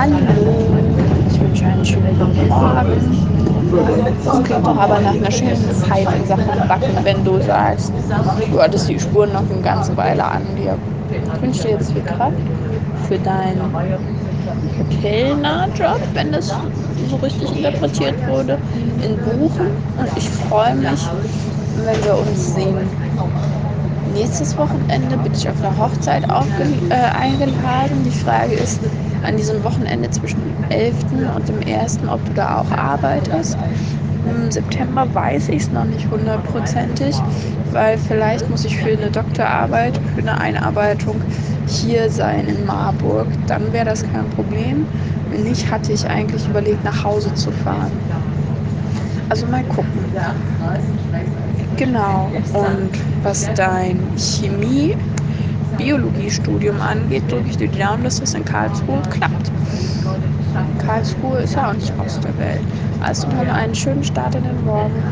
Hallo, ich wünsche einen schönen Morgen. Das klingt doch aber nach einer schönen Zeit in Sachen Backen, wenn du sagst, du hattest die Spuren noch eine ganze Weile an dir. Ich wünsche dir jetzt viel Kraft für deinen Kellnerjob, wenn das so richtig interpretiert wurde, in Buchen. Und ich freue mich, wenn wir uns sehen. Nächstes Wochenende bin ich auf einer Hochzeit eingeladen. Die Frage ist, an diesem Wochenende zwischen dem 11. und dem 1., ob du da auch arbeitest. Im September weiß ich es noch nicht hundertprozentig, weil vielleicht muss ich für eine Doktorarbeit, für eine Einarbeitung hier sein in Marburg. Dann wäre das kein Problem. Wenn nicht, hatte ich eigentlich überlegt, nach Hause zu fahren. Also mal gucken. Genau. Und was dein Chemie-Biologiestudium angeht, drücke ich dir die Daumen, dass das in Karlsruhe klappt. Karlsruhe ist ja auch nicht aus der Welt. Also dann einen schönen Start in den Morgen.